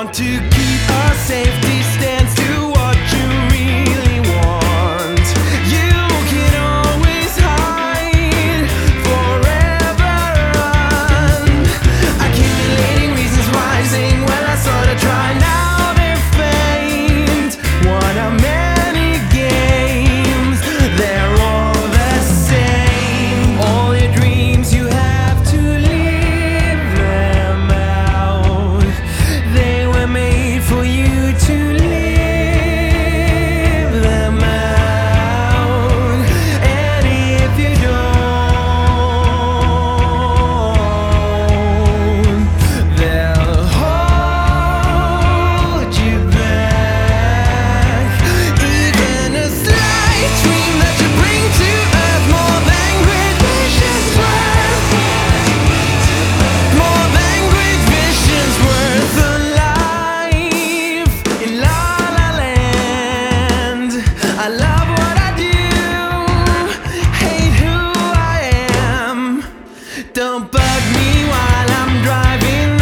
want to keep a safety stance to what you really want. You can always hide forever on accumulating reasons rising. Well, I sort of try now, they're faint. What are many games? They're all the same. All your dreams, you have to live them out. They were made for you to live them out. And if you don't, they'll hold you back. Even a slight dream that you bring to earth, more than great visions worth. More than great visions worth a life in La La Land. I love what I do, hate who I am. Don't bug me while I'm driving